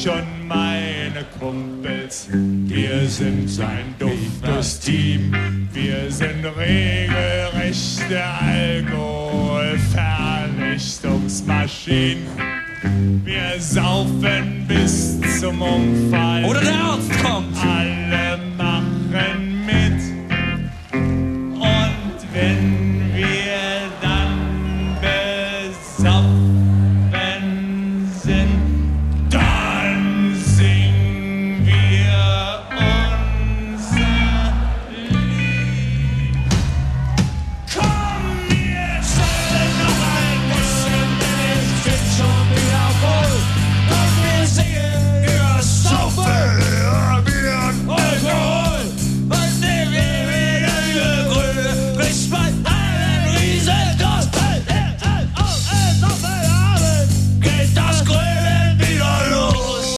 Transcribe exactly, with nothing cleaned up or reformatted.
ich und meine Kumpels, wir sind ein duftes Team. Wir sind regelrechte Alkoholvernichtungsmaschinen. Wir saufen bis zum Umfallen. Oder der Arzt kommt. Alle